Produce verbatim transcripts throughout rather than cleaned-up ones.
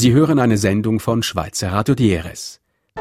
Sie hören eine Sendung von Schweizer Radio D R S.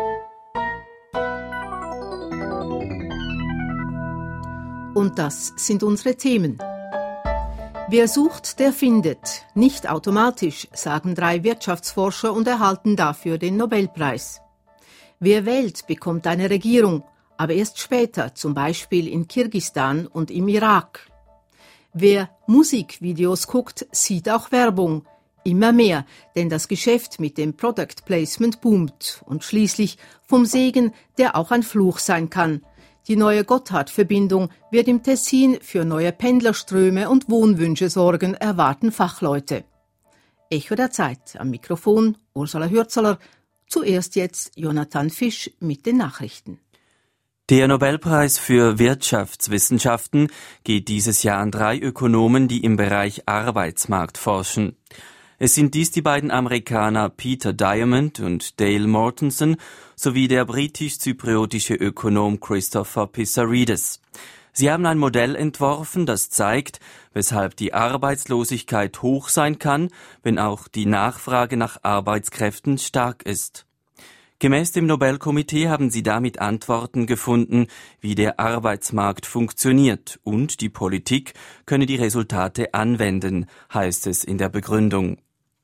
Und das sind unsere Themen. Wer sucht, der findet. Nicht automatisch, sagen drei Wirtschaftsforscher und erhalten dafür den Nobelpreis. Wer wählt, bekommt eine Regierung, aber erst später, zum Beispiel in Kirgisistan und im Irak. Wer Musikvideos guckt, sieht auch Werbung. Immer mehr, denn das Geschäft mit dem Product Placement boomt. Und schließlich vom Segen, der auch ein Fluch sein kann. Die neue Gotthardverbindung wird im Tessin für neue Pendlerströme und Wohnwünsche sorgen, erwarten Fachleute. Echo der Zeit, am Mikrofon Ursula Hürzeler. Zuerst jetzt Jonathan Fisch mit den Nachrichten. Der Nobelpreis für Wirtschaftswissenschaften geht dieses Jahr an drei Ökonomen, die im Bereich Arbeitsmarkt forschen. Es sind dies die beiden Amerikaner Peter Diamond und Dale Mortensen sowie der britisch-zypriotische Ökonom Christopher Pissarides. Sie haben ein Modell entworfen, das zeigt, weshalb die Arbeitslosigkeit hoch sein kann, wenn auch die Nachfrage nach Arbeitskräften stark ist. Gemäß dem Nobelkomitee haben sie damit Antworten gefunden, wie der Arbeitsmarkt funktioniert, und die Politik könne die Resultate anwenden, heißt es in der Begründung.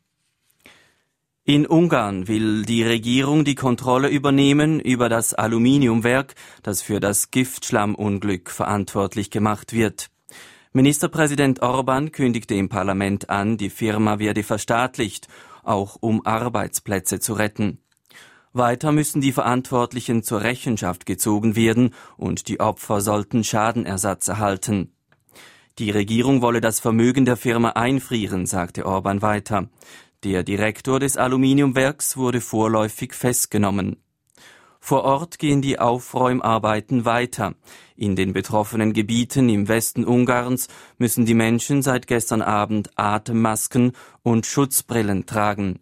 In Ungarn will die Regierung die Kontrolle übernehmen über das Aluminiumwerk, das für das Giftschlammunglück verantwortlich gemacht wird. Ministerpräsident Orban kündigte im Parlament an, die Firma werde verstaatlicht, auch um Arbeitsplätze zu retten. Weiter müssen die Verantwortlichen zur Rechenschaft gezogen werden und die Opfer sollten Schadenersatz erhalten. Die Regierung wolle das Vermögen der Firma einfrieren, sagte Orban weiter. Der Direktor des Aluminiumwerks wurde vorläufig festgenommen. Vor Ort gehen die Aufräumarbeiten weiter. In den betroffenen Gebieten im Westen Ungarns müssen die Menschen seit gestern Abend Atemmasken und Schutzbrillen tragen.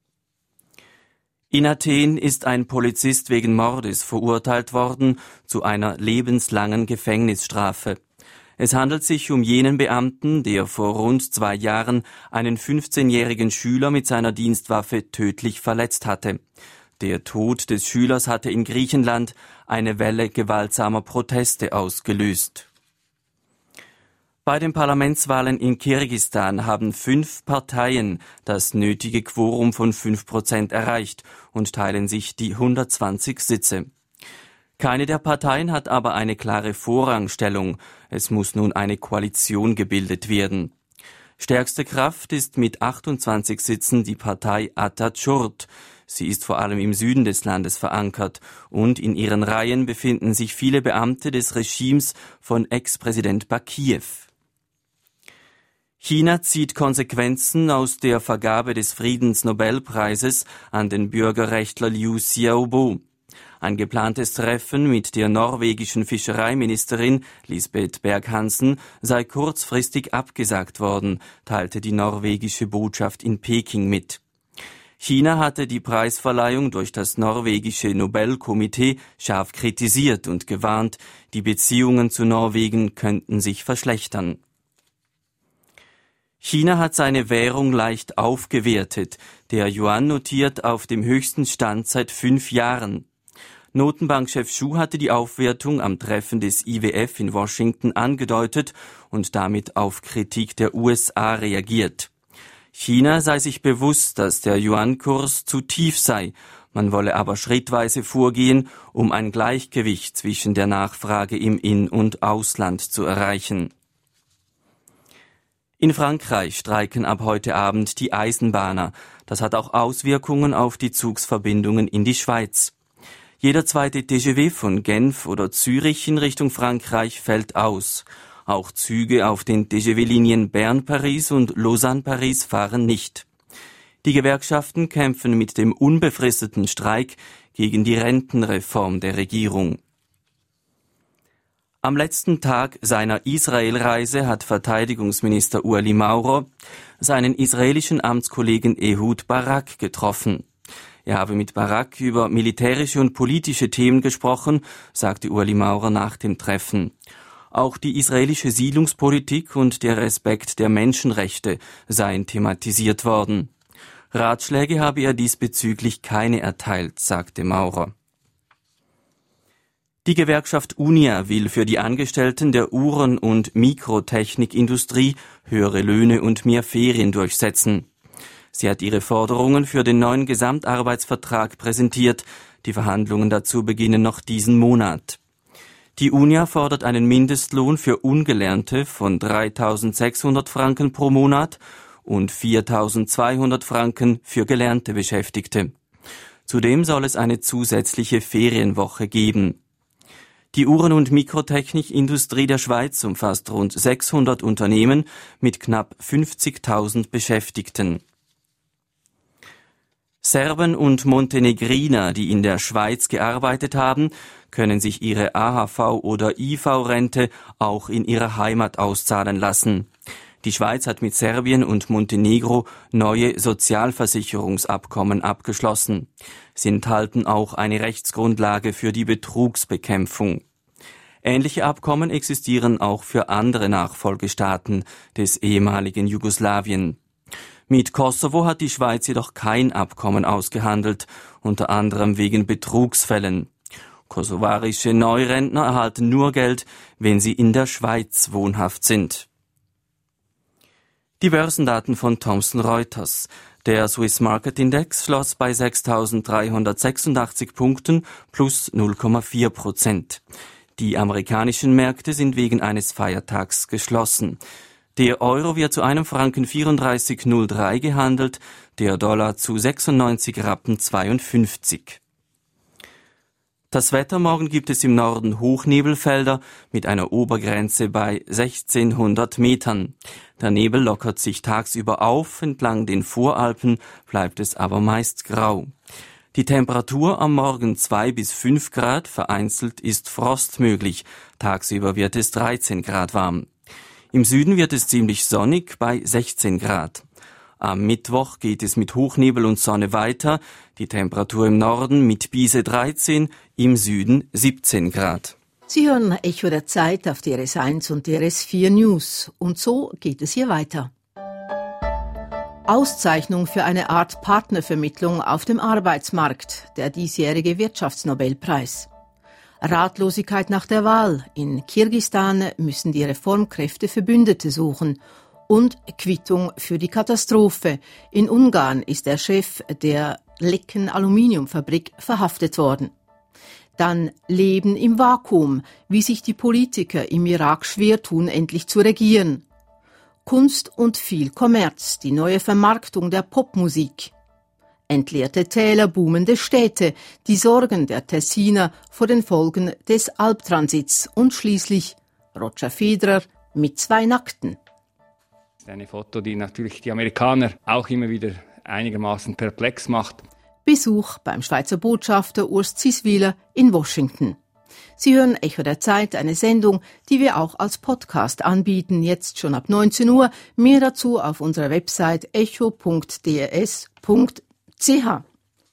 In Athen ist ein Polizist wegen Mordes verurteilt worden zu einer lebenslangen Gefängnisstrafe. Es handelt sich um jenen Beamten, der vor rund zwei Jahren einen fünfzehnjährigen Schüler mit seiner Dienstwaffe tödlich verletzt hatte. Der Tod des Schülers hatte in Griechenland eine Welle gewaltsamer Proteste ausgelöst. Bei den Parlamentswahlen in Kirgisistan haben fünf Parteien das nötige Quorum von fünf Prozent erreicht und teilen sich die hundertzwanzig Sitze. Keine der Parteien hat aber eine klare Vorrangstellung. Es muss nun eine Koalition gebildet werden. Stärkste Kraft ist mit achtundzwanzig Sitzen die Partei Atatürk. Sie ist vor allem im Süden des Landes verankert und in ihren Reihen befinden sich viele Beamte des Regimes von Ex-Präsident Bakijew. China zieht Konsequenzen aus der Vergabe des Friedensnobelpreises an den Bürgerrechtler Liu Xiaobo. Ein geplantes Treffen mit der norwegischen Fischereiministerin Lisbeth Berg-Hansen sei kurzfristig abgesagt worden, teilte die norwegische Botschaft in Peking mit. China hatte die Preisverleihung durch das norwegische Nobelkomitee scharf kritisiert und gewarnt, die Beziehungen zu Norwegen könnten sich verschlechtern. China hat seine Währung leicht aufgewertet. Der Yuan notiert auf dem höchsten Stand seit fünf Jahren. Notenbankchef Xu hatte die Aufwertung am Treffen des I W F in Washington angedeutet und damit auf Kritik der U S A reagiert. China sei sich bewusst, dass der Yuan-Kurs zu tief sei. Man wolle aber schrittweise vorgehen, um ein Gleichgewicht zwischen der Nachfrage im In- und Ausland zu erreichen. In Frankreich streiken ab heute Abend die Eisenbahner. Das hat auch Auswirkungen auf die Zugsverbindungen in die Schweiz. Jeder zweite T G V von Genf oder Zürich in Richtung Frankreich fällt aus. Auch Züge auf den T G V-Linien Bern-Paris und Lausanne-Paris fahren nicht. Die Gewerkschaften kämpfen mit dem unbefristeten Streik gegen die Rentenreform der Regierung. Am letzten Tag seiner Israelreise hat Verteidigungsminister Ueli Maurer seinen israelischen Amtskollegen Ehud Barak getroffen. Er habe mit Barak über militärische und politische Themen gesprochen, sagte Ueli Maurer nach dem Treffen. Auch die israelische Siedlungspolitik und der Respekt der Menschenrechte seien thematisiert worden. Ratschläge habe er diesbezüglich keine erteilt, sagte Maurer. Die Gewerkschaft Unia will für die Angestellten der Uhren- und Mikrotechnikindustrie höhere Löhne und mehr Ferien durchsetzen. Sie hat ihre Forderungen für den neuen Gesamtarbeitsvertrag präsentiert. Die Verhandlungen dazu beginnen noch diesen Monat. Die Unia fordert einen Mindestlohn für Ungelernte von dreitausendsechshundert Franken pro Monat und viertausendzweihundert Franken für gelernte Beschäftigte. Zudem soll es eine zusätzliche Ferienwoche geben. Die Uhren- und Mikrotechnikindustrie der Schweiz umfasst rund sechshundert Unternehmen mit knapp fünfzigtausend Beschäftigten. Serben und Montenegriner, die in der Schweiz gearbeitet haben, können sich ihre A H V- oder I V-Rente auch in ihrer Heimat auszahlen lassen. Die Schweiz hat mit Serbien und Montenegro neue Sozialversicherungsabkommen abgeschlossen. Sie enthalten auch eine Rechtsgrundlage für die Betrugsbekämpfung. Ähnliche Abkommen existieren auch für andere Nachfolgestaaten des ehemaligen Jugoslawien. Mit Kosovo hat die Schweiz jedoch kein Abkommen ausgehandelt, unter anderem wegen Betrugsfällen. Kosovarische Neurentner erhalten nur Geld, wenn sie in der Schweiz wohnhaft sind. Die Börsendaten von Thomson Reuters. Der Swiss Market Index schloss bei sechstausenddreihundertsechsundachtzig Punkten plus null Komma vier Prozent. Die amerikanischen Märkte sind wegen eines Feiertags geschlossen. Der Euro wird zu einem Franken vierunddreißig Komma null drei gehandelt, der Dollar zu sechsundneunzig Rappen zweiundfünfzig. Das Wetter: Morgen gibt es im Norden Hochnebelfelder mit einer Obergrenze bei sechzehnhundert Metern. Der Nebel lockert sich tagsüber auf, entlang den Voralpen bleibt es aber meist grau. Die Temperatur am Morgen zwei bis fünf Grad, vereinzelt ist Frost möglich, tagsüber wird es dreizehn Grad warm. Im Süden wird es ziemlich sonnig bei sechzehn Grad. Am Mittwoch geht es mit Hochnebel und Sonne weiter, die Temperatur im Norden mit Biese dreizehn, im Süden siebzehn Grad. Sie hören Echo der Zeit auf D R S eins und D R S vier News. Und so geht es hier weiter. Auszeichnung für eine Art Partnervermittlung auf dem Arbeitsmarkt, der diesjährige Wirtschaftsnobelpreis. Ratlosigkeit nach der Wahl. In Kirgisistan müssen die Reformkräfte Verbündete suchen. Und Quittung für die Katastrophe. In Ungarn ist der Chef der Lecken Aluminiumfabrik verhaftet worden. Dann Leben im Vakuum, wie sich die Politiker im Irak schwer tun, endlich zu regieren. Kunst und viel Kommerz, die neue Vermarktung der Popmusik. Entleerte Täler, boomende Städte, die Sorgen der Tessiner vor den Folgen des Alptransits und schließlich Roger Federer mit zwei Nackten. Das ist eine Foto, die natürlich die Amerikaner auch immer wieder einigermaßen perplex macht. Besuch beim Schweizer Botschafter Urs Ziswiler in Washington. Sie hören Echo der Zeit, eine Sendung, die wir auch als Podcast anbieten, jetzt schon ab neunzehn Uhr. Mehr dazu auf unserer Website echo punkt d r s punkt c h.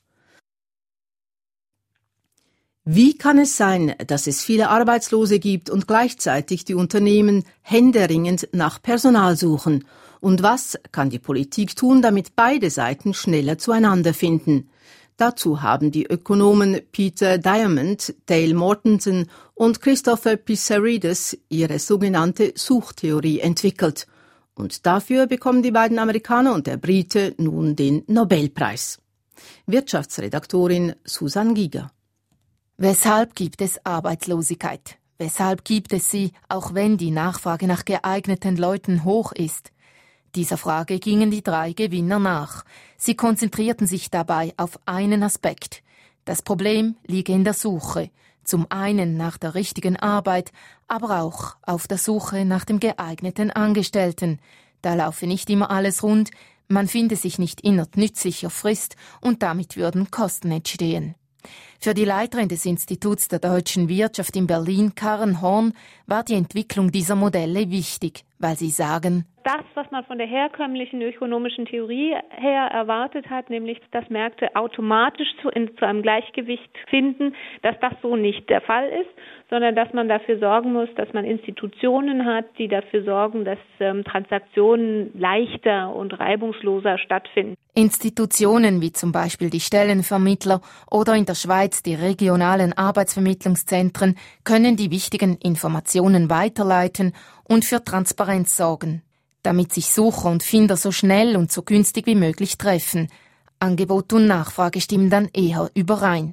Wie kann es sein, dass es viele Arbeitslose gibt und gleichzeitig die Unternehmen händeringend nach Personal suchen? Und was kann die Politik tun, damit beide Seiten schneller zueinander finden? Dazu haben die Ökonomen Peter Diamond, Dale Mortensen und Christopher Pissarides ihre sogenannte Suchtheorie entwickelt. Und dafür bekommen die beiden Amerikaner und der Brite nun den Nobelpreis. Wirtschaftsredaktorin Susan Giger. Weshalb gibt es Arbeitslosigkeit? Weshalb gibt es sie, auch wenn die Nachfrage nach geeigneten Leuten hoch ist? Dieser Frage gingen die drei Gewinner nach. Sie konzentrierten sich dabei auf einen Aspekt. Das Problem liege in der Suche. Zum einen nach der richtigen Arbeit, aber auch auf der Suche nach dem geeigneten Angestellten. Da laufe nicht immer alles rund, man finde sich nicht innerhalb nützlicher Frist und damit würden Kosten entstehen. Für die Leiterin des Instituts der deutschen Wirtschaft in Berlin, Karen Horn, war die Entwicklung dieser Modelle wichtig, weil sie sagen, das, was man von der herkömmlichen ökonomischen Theorie her erwartet hat, nämlich dass Märkte automatisch zu, in, zu einem Gleichgewicht finden, dass das so nicht der Fall ist, sondern dass man dafür sorgen muss, dass man Institutionen hat, die dafür sorgen, dass ähm, Transaktionen leichter und reibungsloser stattfinden. Institutionen wie zum Beispiel die Stellenvermittler oder in der Schweiz die regionalen Arbeitsvermittlungszentren können die wichtigen Informationen weiterleiten und für Transparenz sorgen, damit sich Sucher und Finder so schnell und so günstig wie möglich treffen. Angebot und Nachfrage stimmen dann eher überein.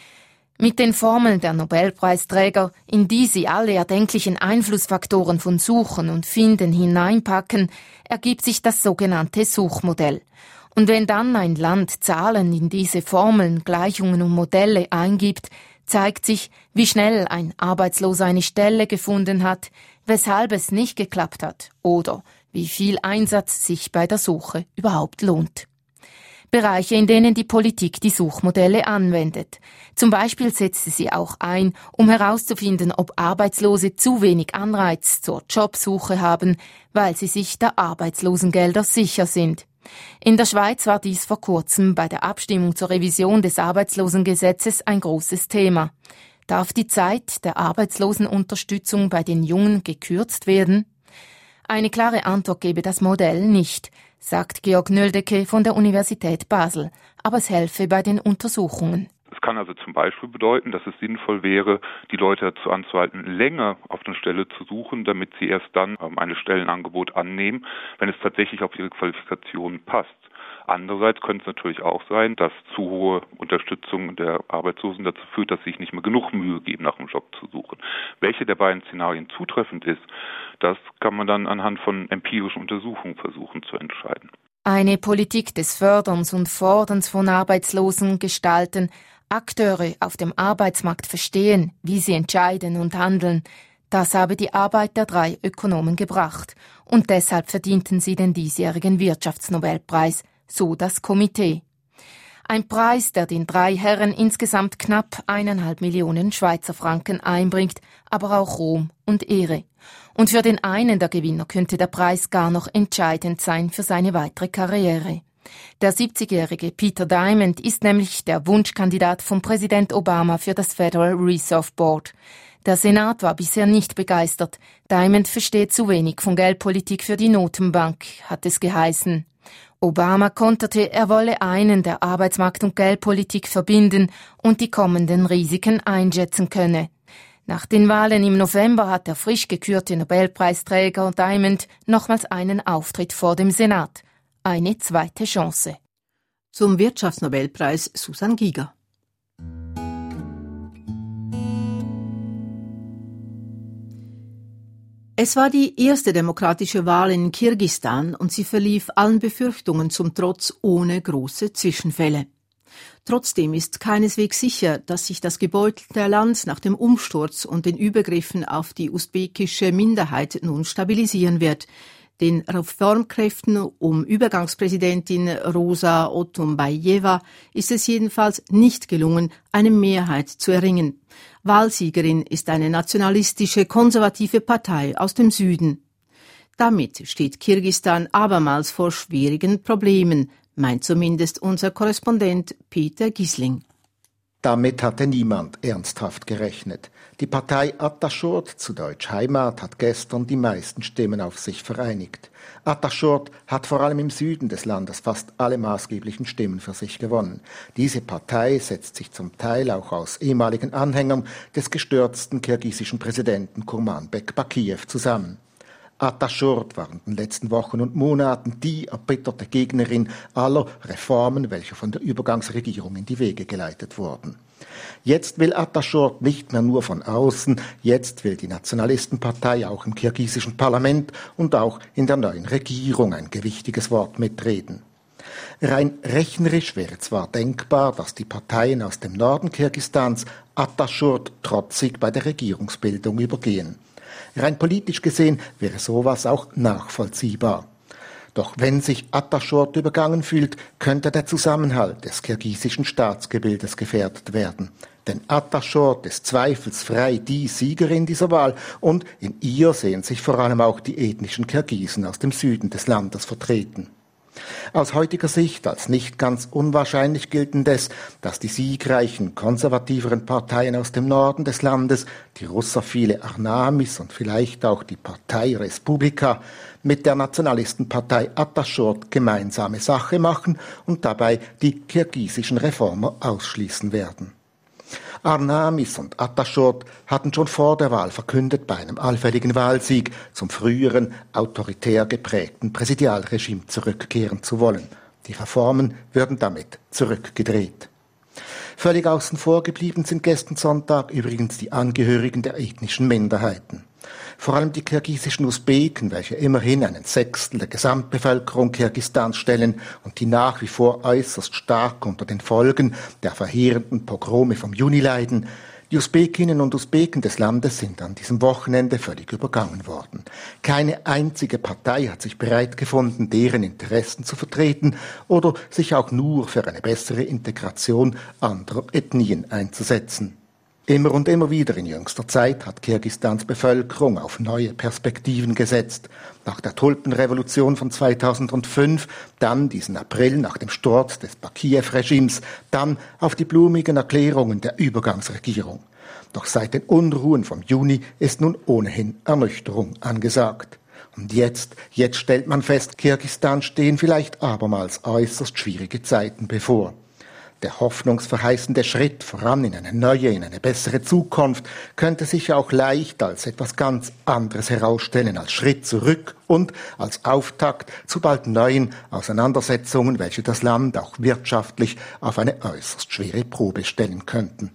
Mit den Formeln der Nobelpreisträger, in die sie alle erdenklichen Einflussfaktoren von Suchen und Finden hineinpacken, ergibt sich das sogenannte Suchmodell. Und wenn dann ein Land Zahlen in diese Formeln, Gleichungen und Modelle eingibt, zeigt sich, wie schnell ein Arbeitsloser eine Stelle gefunden hat, weshalb es nicht geklappt hat oder wie viel Einsatz sich bei der Suche überhaupt lohnt. Bereiche, in denen die Politik die Suchmodelle anwendet. Zum Beispiel setzt sie sie auch ein, um herauszufinden, ob Arbeitslose zu wenig Anreiz zur Jobsuche haben, weil sie sich der Arbeitslosengelder sicher sind. In der Schweiz war dies vor kurzem bei der Abstimmung zur Revision des Arbeitslosengesetzes ein großes Thema. Darf die Zeit der Arbeitslosenunterstützung bei den Jungen gekürzt werden? Eine klare Antwort gebe das Modell nicht, sagt Georg Nöldeke von der Universität Basel, aber es helfe bei den Untersuchungen. Es kann also zum Beispiel bedeuten, dass es sinnvoll wäre, die Leute dazu anzuhalten, länger auf eine Stelle zu suchen, damit sie erst dann ähm, ein Stellenangebot annehmen, wenn es tatsächlich auf ihre Qualifikation passt. Andererseits könnte es natürlich auch sein, dass zu hohe Unterstützung der Arbeitslosen dazu führt, dass sie sich nicht mehr genug Mühe geben, nach einem Job zu suchen. Welche der beiden Szenarien zutreffend ist, das kann man dann anhand von empirischen Untersuchungen versuchen zu entscheiden. Eine Politik des Förderns und Forderns von Arbeitslosen gestalten, Akteure auf dem Arbeitsmarkt verstehen, wie sie entscheiden und handeln, das habe die Arbeit der drei Ökonomen gebracht. Und deshalb verdienten sie den diesjährigen Wirtschaftsnobelpreis, so das Komitee. Ein Preis, der den drei Herren insgesamt knapp eineinhalb Millionen Schweizer Franken einbringt, aber auch Ruhm und Ehre. Und für den einen der Gewinner könnte der Preis gar noch entscheidend sein für seine weitere Karriere. Der siebzigjährige Peter Diamond ist nämlich der Wunschkandidat von Präsident Obama für das Federal Reserve Board. Der Senat war bisher nicht begeistert. Diamond versteht zu wenig von Geldpolitik für die Notenbank, hat es geheißen. Obama konterte, er wolle einen der Arbeitsmarkt- und Geldpolitik verbinden und die kommenden Risiken einschätzen könne. Nach den Wahlen im November hat der frisch gekürte Nobelpreisträger Diamond nochmals einen Auftritt vor dem Senat. Eine zweite Chance. Zum Wirtschaftsnobelpreis Susan Giger. Es war die erste demokratische Wahl in Kirgisistan und sie verlief allen Befürchtungen zum Trotz ohne große Zwischenfälle. Trotzdem ist keineswegs sicher, dass sich das gebeutelte Land nach dem Umsturz und den Übergriffen auf die usbekische Minderheit nun stabilisieren wird. Den Reformkräften um Übergangspräsidentin Rosa Otunbajewa ist es jedenfalls nicht gelungen, eine Mehrheit zu erringen. Wahlsiegerin ist eine nationalistische, konservative Partei aus dem Süden. Damit steht Kirgisistan abermals vor schwierigen Problemen, meint zumindest unser Korrespondent Peter Gisling. Damit hatte niemand ernsthaft gerechnet. Die Partei Ataschurt, zu Deutsch Heimat, hat gestern die meisten Stimmen auf sich vereinigt. Ataschurt hat vor allem im Süden des Landes fast alle maßgeblichen Stimmen für sich gewonnen. Diese Partei setzt sich zum Teil auch aus ehemaligen Anhängern des gestürzten kirgisischen Präsidenten Kurmanbek Bakijew zusammen. Ataschurt war in den letzten Wochen und Monaten die erbitterte Gegnerin aller Reformen, welche von der Übergangsregierung in die Wege geleitet wurden. Jetzt will Ataschurt nicht mehr nur von außen, jetzt will die Nationalistenpartei auch im kirgisischen Parlament und auch in der neuen Regierung ein gewichtiges Wort mitreden. Rein rechnerisch wäre zwar denkbar, dass die Parteien aus dem Norden Kirgisistans Ataschurt trotzig bei der Regierungsbildung übergehen. Rein politisch gesehen wäre sowas auch nachvollziehbar. Doch wenn sich Ataschurt übergangen fühlt, könnte der Zusammenhalt des kirgisischen Staatsgebildes gefährdet werden. Denn Ataşort ist zweifelsfrei die Siegerin dieser Wahl und in ihr sehen sich vor allem auch die ethnischen Kirgisen aus dem Süden des Landes vertreten. Aus heutiger Sicht als nicht ganz unwahrscheinlich gilt indes, dass die siegreichen, konservativeren Parteien aus dem Norden des Landes, die russophile Arnamis und vielleicht auch die Partei Respublika, mit der Nationalistenpartei Ataşort gemeinsame Sache machen und dabei die kirgisischen Reformer ausschließen werden. Arnamis und Ataşort hatten schon vor der Wahl verkündet, bei einem allfälligen Wahlsieg zum früheren, autoritär geprägten Präsidialregime zurückkehren zu wollen. Die Reformen würden damit zurückgedreht. Völlig außen vor geblieben sind gestern Sonntag übrigens die Angehörigen der ethnischen Minderheiten. Vor allem die kirgisischen Usbeken, welche immerhin einen Sechstel der Gesamtbevölkerung Kirgisistans stellen und die nach wie vor äußerst stark unter den Folgen der verheerenden Pogrome vom Juni leiden. Die Usbekinnen und Usbeken des Landes sind an diesem Wochenende völlig übergangen worden. Keine einzige Partei hat sich bereit gefunden, deren Interessen zu vertreten oder sich auch nur für eine bessere Integration anderer Ethnien einzusetzen. Immer und immer wieder in jüngster Zeit hat Kirgisistans Bevölkerung auf neue Perspektiven gesetzt. Nach der Tulpenrevolution von zweitausendfünf, dann diesen April nach dem Sturz des Bakijew-Regimes, dann auf die blumigen Erklärungen der Übergangsregierung. Doch seit den Unruhen vom Juni ist nun ohnehin Ernüchterung angesagt. Und jetzt, jetzt stellt man fest, Kirgisistan stehen vielleicht abermals äußerst schwierige Zeiten bevor. Der hoffnungsverheißende Schritt voran in eine neue, in eine bessere Zukunft könnte sich auch leicht als etwas ganz anderes herausstellen, als Schritt zurück und als Auftakt zu bald neuen Auseinandersetzungen, welche das Land auch wirtschaftlich auf eine äußerst schwere Probe stellen könnten.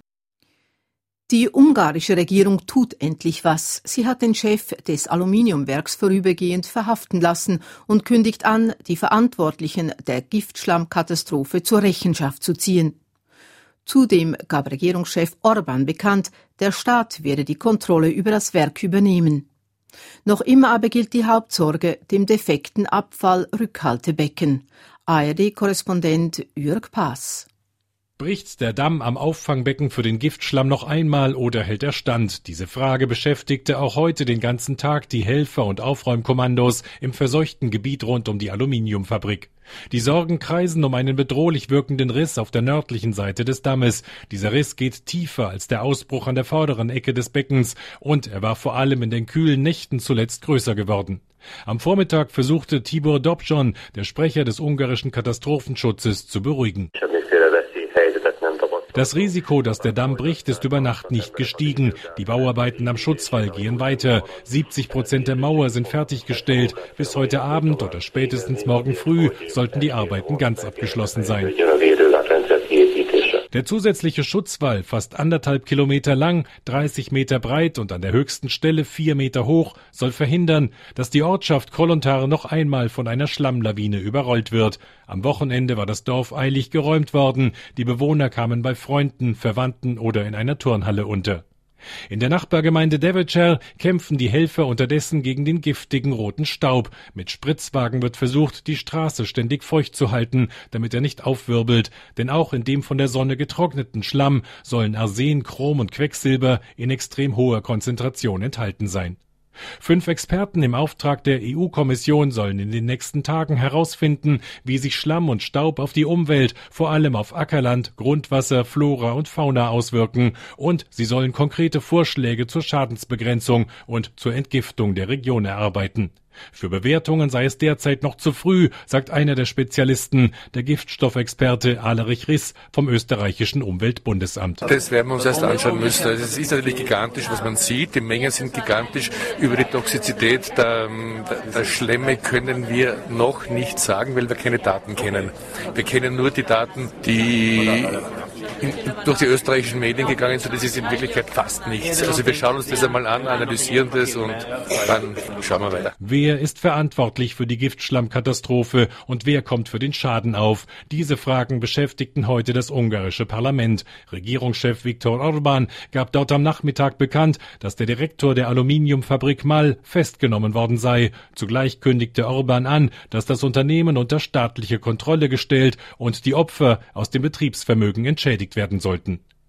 Die ungarische Regierung tut endlich was. Sie hat den Chef des Aluminiumwerks vorübergehend verhaften lassen und kündigt an, die Verantwortlichen der Giftschlammkatastrophe zur Rechenschaft zu ziehen. Zudem gab Regierungschef Orbán bekannt, der Staat werde die Kontrolle über das Werk übernehmen. Noch immer aber gilt die Hauptsorge, dem defekten Abfall Rückhaltebecken. A R D-Korrespondent Jörg Paas. Bricht der Damm am Auffangbecken für den Giftschlamm noch einmal oder hält er stand? Diese Frage beschäftigte auch heute den ganzen Tag die Helfer- und Aufräumkommandos im verseuchten Gebiet rund um die Aluminiumfabrik. Die Sorgen kreisen um einen bedrohlich wirkenden Riss auf der nördlichen Seite des Dammes. Dieser Riss geht tiefer als der Ausbruch an der vorderen Ecke des Beckens und er war vor allem in den kühlen Nächten zuletzt größer geworden. Am Vormittag versuchte Tibor Dobzson, der Sprecher des ungarischen Katastrophenschutzes, zu beruhigen. Das Risiko, dass der Damm bricht, ist über Nacht nicht gestiegen. Die Bauarbeiten am Schutzwall gehen weiter. siebzig Prozent der Mauer sind fertiggestellt. Bis heute Abend oder spätestens morgen früh sollten die Arbeiten ganz abgeschlossen sein. Der zusätzliche Schutzwall, fast anderthalb Kilometer lang, dreißig Meter breit und an der höchsten Stelle vier Meter hoch, soll verhindern, dass die Ortschaft Kolontar noch einmal von einer Schlammlawine überrollt wird. Am Wochenende war das Dorf eilig geräumt worden. Die Bewohner kamen bei Freunden, Verwandten oder in einer Turnhalle unter. In der Nachbargemeinde Devečer kämpfen die Helfer unterdessen gegen den giftigen roten Staub. Mit Spritzwagen wird versucht, die Straße ständig feucht zu halten, damit er nicht aufwirbelt. Denn auch in dem von der Sonne getrockneten Schlamm sollen Arsen, Chrom und Quecksilber in extrem hoher Konzentration enthalten sein. Fünf Experten im Auftrag der E U-Kommission sollen in den nächsten Tagen herausfinden, wie sich Schlamm und Staub auf die Umwelt, vor allem auf Ackerland, Grundwasser, Flora und Fauna auswirken, und sie sollen konkrete Vorschläge zur Schadensbegrenzung und zur Entgiftung der Region erarbeiten. Für Bewertungen sei es derzeit noch zu früh, sagt einer der Spezialisten, der Giftstoffexperte Alerich Riss vom österreichischen Umweltbundesamt. Das werden wir uns erst anschauen müssen. Also es ist natürlich gigantisch, was man sieht. Die Mengen sind gigantisch. Über die Toxizität der, der, der Schlemme können wir noch nicht sagen, weil wir keine Daten kennen. Wir kennen nur die Daten, die in, durch die österreichischen Medien gegangen sind. Das ist in Wirklichkeit fast nichts. Also wir schauen uns das einmal an, analysieren das und dann schauen wir weiter. Wer ist verantwortlich für die Giftschlammkatastrophe und wer kommt für den Schaden auf? Diese Fragen beschäftigten heute das ungarische Parlament. Regierungschef Viktor Orbán gab dort am Nachmittag bekannt, dass der Direktor der Aluminiumfabrik Mal festgenommen worden sei. Zugleich kündigte Orbán an, dass das Unternehmen unter staatliche Kontrolle gestellt und die Opfer aus dem Betriebsvermögen entschädigt werden sollten.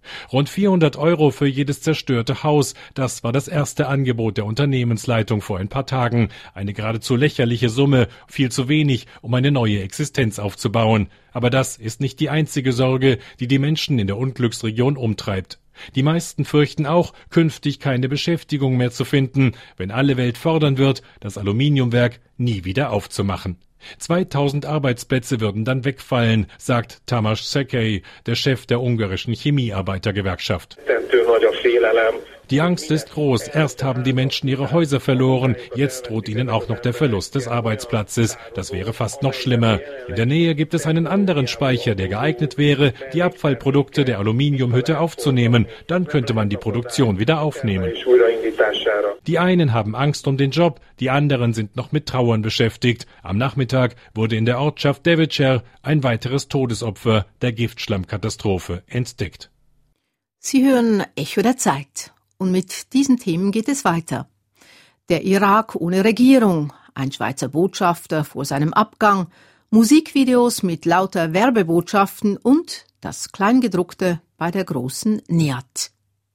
Rund vierhundert Euro für jedes zerstörte Haus, das war das erste Angebot der Unternehmensleitung vor ein paar Tagen. Eine geradezu lächerliche Summe, viel zu wenig, um eine neue Existenz aufzubauen. Aber das ist nicht die einzige Sorge, die die Menschen in der Unglücksregion umtreibt. Die meisten fürchten auch, künftig keine Beschäftigung mehr zu finden, wenn alle Welt fordern wird, das Aluminiumwerk nie wieder aufzumachen. zweitausend Arbeitsplätze würden dann wegfallen, sagt Tamás Szekely, der Chef der ungarischen Chemiearbeitergewerkschaft. Die Angst ist groß. Erst haben die Menschen ihre Häuser verloren, jetzt droht ihnen auch noch der Verlust des Arbeitsplatzes. Das wäre fast noch schlimmer. In der Nähe gibt es einen anderen Speicher, der geeignet wäre, die Abfallprodukte der Aluminiumhütte aufzunehmen. Dann könnte man die Produktion wieder aufnehmen. Die einen haben Angst um den Job, die anderen sind noch mit Trauern beschäftigt. Am Nachmittag wurde in der Ortschaft Devecser ein weiteres Todesopfer der Giftschlammkatastrophe entdeckt. Sie hören Echo der Zeit. Und mit diesen Themen geht es weiter. Der Irak ohne Regierung, ein Schweizer Botschafter vor seinem Abgang, Musikvideos mit lauter Werbebotschaften und das Kleingedruckte bei der großen Nihat.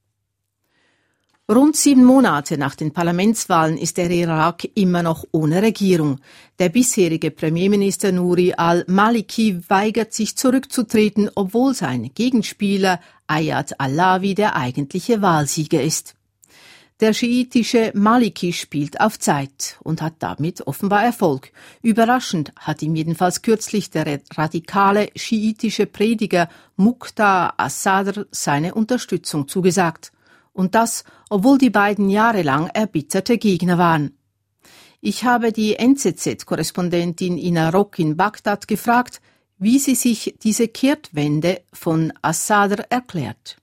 Rund sieben Monate nach den Parlamentswahlen ist der Irak immer noch ohne Regierung. Der bisherige Premierminister Nouri al-Maliki weigert sich zurückzutreten, obwohl sein Gegenspieler Ayad Allawi der eigentliche Wahlsieger ist. Der schiitische Maliki spielt auf Zeit und hat damit offenbar Erfolg. Überraschend hat ihm jedenfalls kürzlich der radikale schiitische Prediger Muqtada as-Sadr seine Unterstützung zugesagt. Und das, obwohl die beiden jahrelang erbitterte Gegner waren. Ich habe die N Z Z-Korrespondentin Ina Rock in Bagdad gefragt, wie sie sich diese Kehrtwende von As-Sadr erklärt.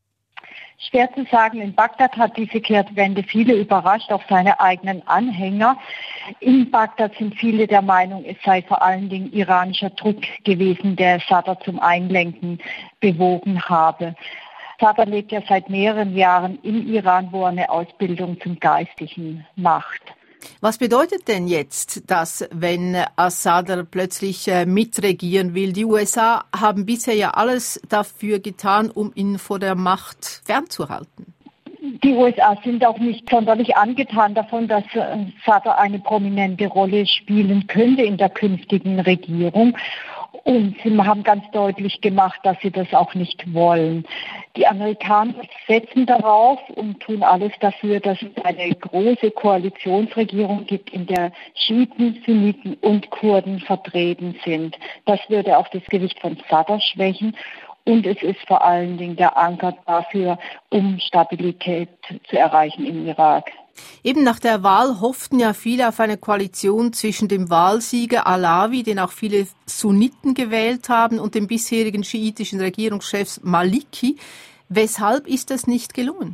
Schwer zu sagen, in Bagdad hat diese Kehrtwende viele überrascht, auch seine eigenen Anhänger. In Bagdad sind viele der Meinung, es sei vor allen Dingen iranischer Druck gewesen, der Sadr zum Einlenken bewogen habe. Sadr lebt ja seit mehreren Jahren im Iran, wo er eine Ausbildung zum Geistlichen macht. Was bedeutet denn jetzt, dass, wenn As-Sadr plötzlich äh, mitregieren will? Die U S A haben bisher ja alles dafür getan, um ihn vor der Macht fernzuhalten. Die U S A sind auch nicht sonderlich angetan davon, dass äh, Sadr eine prominente Rolle spielen könnte in der künftigen Regierung. Und sie haben ganz deutlich gemacht, dass sie das auch nicht wollen. Die Amerikaner setzen darauf und tun alles dafür, dass es eine große Koalitionsregierung gibt, in der Schiiten, Sunniten und Kurden vertreten sind. Das würde auch das Gewicht von Sadr schwächen. Und es ist vor allen Dingen der Anker dafür, um Stabilität zu erreichen im Irak. Eben nach der Wahl hofften ja viele auf eine Koalition zwischen dem Wahlsieger Allawi, den auch viele Sunniten gewählt haben, und dem bisherigen schiitischen Regierungschef Maliki. Weshalb ist das nicht gelungen?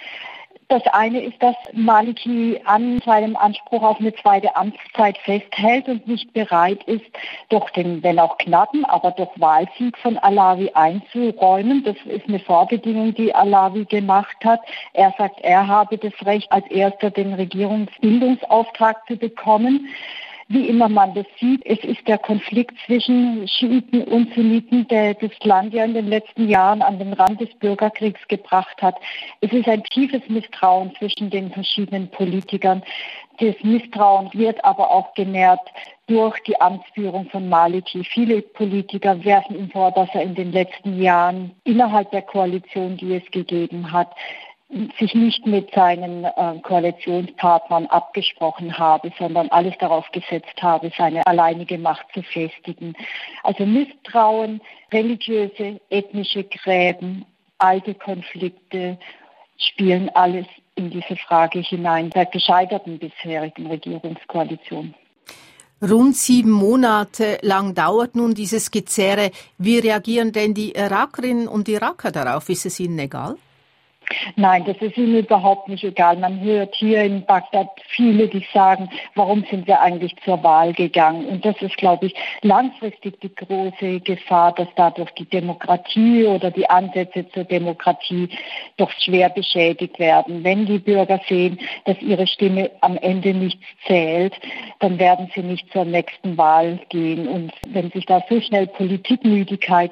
Das eine ist, dass Maliki an seinem Anspruch auf eine zweite Amtszeit festhält und nicht bereit ist, doch den, wenn auch knappen, aber doch Wahlsieg von Allawi einzuräumen. Das ist eine Vorbedingung, die Allawi gemacht hat. Er sagt, er habe das Recht, als erster den Regierungsbildungsauftrag zu bekommen. Wie immer man das sieht, es ist der Konflikt zwischen Schiiten und Sunniten, der das Land ja in den letzten Jahren an den Rand des Bürgerkriegs gebracht hat. Es ist ein tiefes Misstrauen zwischen den verschiedenen Politikern. Das Misstrauen wird aber auch genährt durch die Amtsführung von Maliki. Viele Politiker werfen ihm vor, dass er in den letzten Jahren innerhalb der Koalition, die es gegeben hat, sich nicht mit seinen äh, Koalitionspartnern abgesprochen habe, sondern alles darauf gesetzt habe, seine alleinige Macht zu festigen. Also Misstrauen, religiöse, ethnische Gräben, alte Konflikte spielen alles in diese Frage hinein der gescheiterten bisherigen Regierungskoalition. Rund sieben Monate lang dauert nun dieses Gezerre. Wie reagieren denn die Irakerinnen und Iraker darauf? Ist es ihnen egal? Nein, das ist ihnen überhaupt nicht egal. Man hört hier in Bagdad viele, die sagen, warum sind wir eigentlich zur Wahl gegangen? Und das ist, glaube ich, langfristig die große Gefahr, dass dadurch die Demokratie oder die Ansätze zur Demokratie doch schwer beschädigt werden. Wenn die Bürger sehen, dass ihre Stimme am Ende nichts zählt, dann werden sie nicht zur nächsten Wahl gehen. Und wenn sich da so schnell Politikmüdigkeit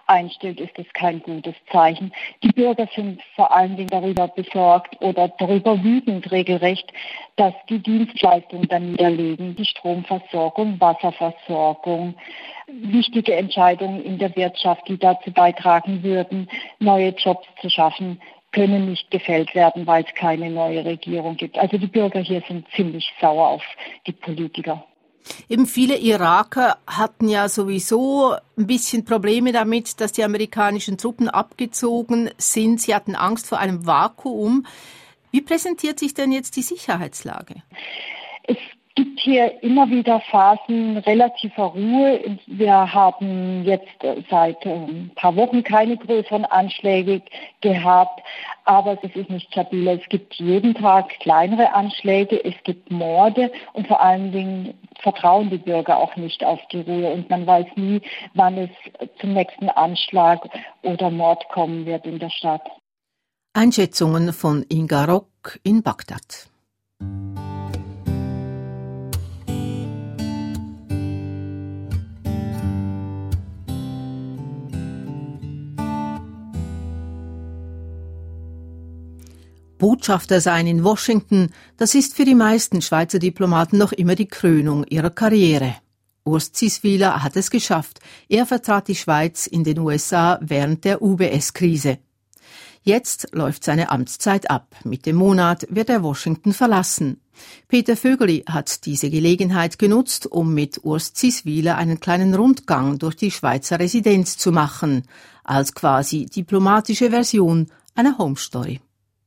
einstellt, ist das kein gutes Zeichen. Die Bürger sind vor allen Dingen darüber besorgt oder darüber wütend regelrecht, dass die Dienstleistungen dann niederlegen, die Stromversorgung, Wasserversorgung, wichtige Entscheidungen in der Wirtschaft, die dazu beitragen würden, neue Jobs zu schaffen, können nicht gefällt werden, weil es keine neue Regierung gibt. Also die Bürger hier sind ziemlich sauer auf die Politiker. Eben viele Iraker hatten ja sowieso ein bisschen Probleme damit, dass die amerikanischen Truppen abgezogen sind. Sie hatten Angst vor einem Vakuum. Wie präsentiert sich denn jetzt die Sicherheitslage? Es gibt hier immer wieder Phasen relativer Ruhe. Wir haben jetzt seit ein paar Wochen keine größeren Anschläge gehabt, aber es ist nicht stabil. Es gibt jeden Tag kleinere Anschläge, es gibt Morde und vor allen Dingen vertrauen die Bürger auch nicht auf die Ruhe und man weiß nie, wann es zum nächsten Anschlag oder Mord kommen wird in der Stadt. Einschätzungen von Inga Rock in Bagdad. Botschafter sein in Washington, das ist für die meisten Schweizer Diplomaten noch immer die Krönung ihrer Karriere. Urs Ziswiler hat es geschafft. Er vertrat die Schweiz in den U S A während der U B S-Krise. Jetzt läuft seine Amtszeit ab. Mit dem Monat wird er Washington verlassen. Peter Vögeli hat diese Gelegenheit genutzt, um mit Urs Ziswiler einen kleinen Rundgang durch die Schweizer Residenz zu machen, als quasi diplomatische Version einer Home Story.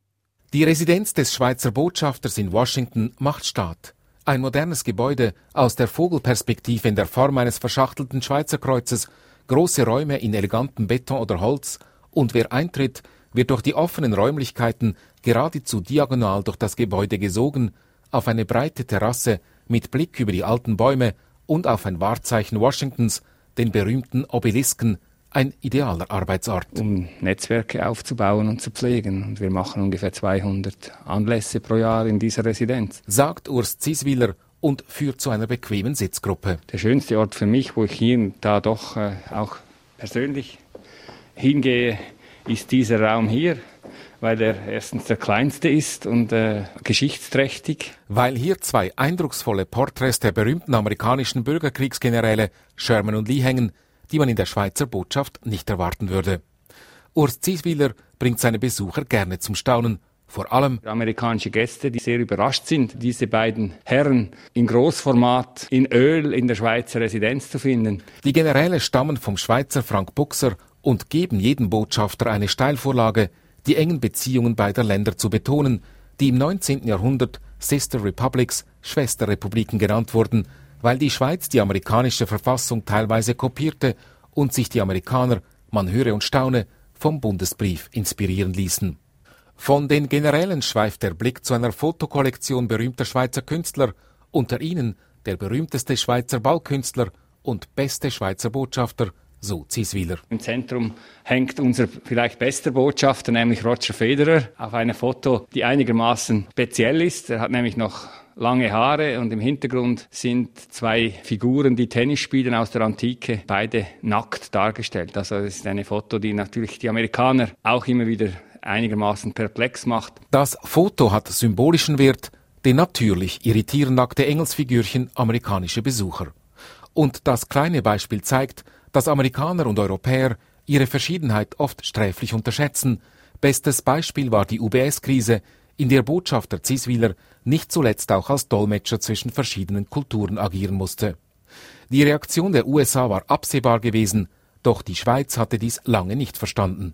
Die Residenz des Schweizer Botschafters in Washington macht Staat. Ein modernes Gebäude aus der Vogelperspektive in der Form eines verschachtelten Schweizer Kreuzes, große Räume in elegantem Beton oder Holz und wer eintritt, wird durch die offenen Räumlichkeiten geradezu diagonal durch das Gebäude gesogen, auf eine breite Terrasse mit Blick über die alten Bäume und auf ein Wahrzeichen Washingtons, den berühmten Obelisken, ein idealer Arbeitsort. Um Netzwerke aufzubauen und zu pflegen. Und wir machen ungefähr zweihundert Anlässe pro Jahr in dieser Residenz. Sagt Urs Ziswiler und führt zu einer bequemen Sitzgruppe. Der schönste Ort für mich, wo ich hier und da doch äh, auch persönlich hingehe, ist dieser Raum hier, weil er erstens der kleinste ist und äh, geschichtsträchtig. Weil hier zwei eindrucksvolle Porträts der berühmten amerikanischen Bürgerkriegsgeneräle Sherman und Lee hängen, die man in der Schweizer Botschaft nicht erwarten würde. Urs Ziswiler bringt seine Besucher gerne zum Staunen. Vor allem amerikanische Gäste, die sehr überrascht sind, diese beiden Herren in Großformat, in Öl in der Schweizer Residenz zu finden. Die Generäle stammen vom Schweizer Frank Buchser und geben jedem Botschafter eine Steilvorlage, die engen Beziehungen beider Länder zu betonen, die im neunzehnten Jahrhundert Sister Republics, Schwesterrepubliken genannt wurden, weil die Schweiz die amerikanische Verfassung teilweise kopierte und sich die Amerikaner, man höre und staune, vom Bundesbrief inspirieren ließen. Von den Generälen schweift der Blick zu einer Fotokollektion berühmter Schweizer Künstler, unter ihnen der berühmteste Schweizer Ballkünstler und beste Schweizer Botschafter, so Ziswiler. Im Zentrum hängt unser vielleicht bester Botschafter, nämlich Roger Federer, auf einem Foto, die einigermaßen speziell ist. Er hat nämlich noch lange Haare und im Hintergrund sind zwei Figuren, die Tennis spielen aus der Antike, beide nackt dargestellt. Also es ist eine Foto, die natürlich die Amerikaner auch immer wieder einigermaßen perplex macht. Das Foto hat symbolischen Wert, denn natürlich irritieren nackte Engelsfigürchen amerikanische Besucher. Und das kleine Beispiel zeigt, dass Amerikaner und Europäer ihre Verschiedenheit oft sträflich unterschätzen. Bestes Beispiel war die U B S-Krise, in der Botschafter Ziswiler nicht zuletzt auch als Dolmetscher zwischen verschiedenen Kulturen agieren musste. Die Reaktion der U S A war absehbar gewesen, doch die Schweiz hatte dies lange nicht verstanden.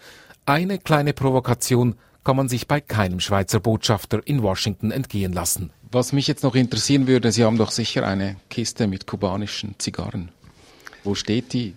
Eine kleine Provokation kann man sich bei keinem Schweizer Botschafter in Washington entgehen lassen. Was mich jetzt noch interessieren würde, Sie haben doch sicher eine Kiste mit kubanischen Zigarren. Wo steht die?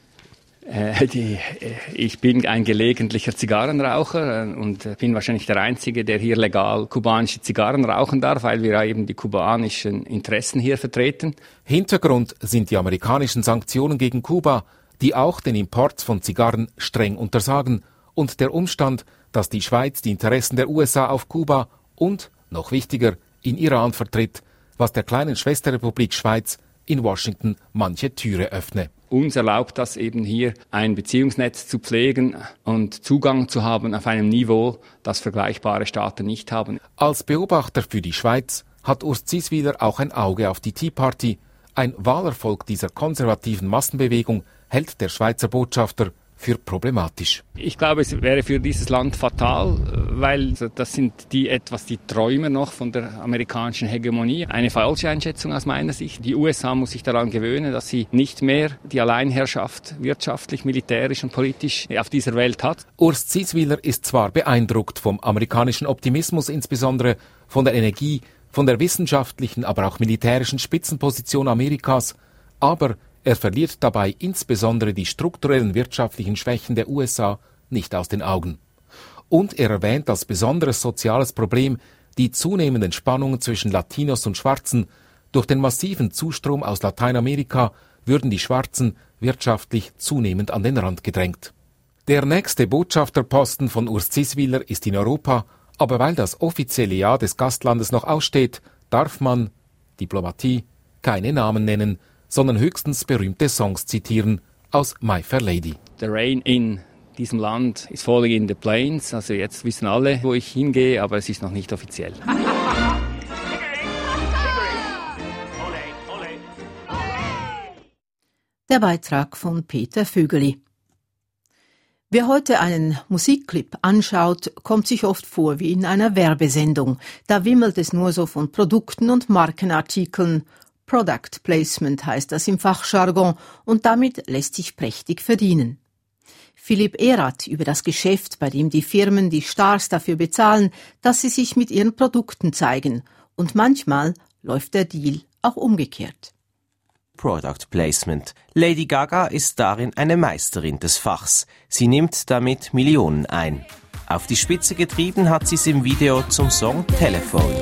Äh, die, ich bin ein gelegentlicher Zigarrenraucher und bin wahrscheinlich der Einzige, der hier legal kubanische Zigarren rauchen darf, weil wir eben die kubanischen Interessen hier vertreten. Hintergrund sind die amerikanischen Sanktionen gegen Kuba, die auch den Import von Zigarren streng untersagen, und der Umstand, dass die Schweiz die Interessen der U S A auf Kuba und, noch wichtiger, in Iran vertritt, was der kleinen Schwesterrepublik Schweiz in Washington manche Türe öffne. uns erlaubt das eben hier, ein Beziehungsnetz zu pflegen und Zugang zu haben auf einem Niveau, das vergleichbare Staaten nicht haben. Als Beobachter für die Schweiz hat Urs Zieswiler auch ein Auge auf die Tea Party. Ein Wahlerfolg dieser konservativen Massenbewegung hält der Schweizer Botschafter für problematisch. Ich glaube, es wäre für dieses Land fatal, weil das sind die etwas die Träumer noch von der amerikanischen Hegemonie. Eine falsche Einschätzung aus meiner Sicht. Die U S A muss sich daran gewöhnen, dass sie nicht mehr die Alleinherrschaft wirtschaftlich, militärisch und politisch auf dieser Welt hat. Urs Zieswiler ist zwar beeindruckt vom amerikanischen Optimismus, insbesondere von der Energie, von der wissenschaftlichen, aber auch militärischen Spitzenposition Amerikas, aber er verliert dabei insbesondere die strukturellen wirtschaftlichen Schwächen der U S A nicht aus den Augen. Und er erwähnt als besonderes soziales Problem die zunehmenden Spannungen zwischen Latinos und Schwarzen. Durch den massiven Zustrom aus Lateinamerika würden die Schwarzen wirtschaftlich zunehmend an den Rand gedrängt. Der nächste Botschafterposten von Urs Zieswiler ist in Europa, aber weil das offizielle Jahr des Gastlandes noch aussteht, darf man, Diplomatie, keine Namen nennen, sondern höchstens berühmte Songs zitieren aus My Fair Lady. The rain in diesem Land is falling in the plains. Also jetzt wissen alle, wo ich hingehe, aber es ist noch nicht offiziell. Der Beitrag von Peter Vögeli. Wer heute einen Musikclip anschaut, kommt sich oft vor wie in einer Werbesendung. Da wimmelt es nur so von Produkten und Markenartikeln. Product Placement heißt das im Fachjargon und damit lässt sich prächtig verdienen. Philipp Erath über das Geschäft, bei dem die Firmen die Stars dafür bezahlen, dass sie sich mit ihren Produkten zeigen. Und manchmal läuft der Deal auch umgekehrt. Product Placement. Lady Gaga ist darin eine Meisterin des Fachs. Sie nimmt damit Millionen ein. Auf die Spitze getrieben hat sie es im Video zum Song Telephone.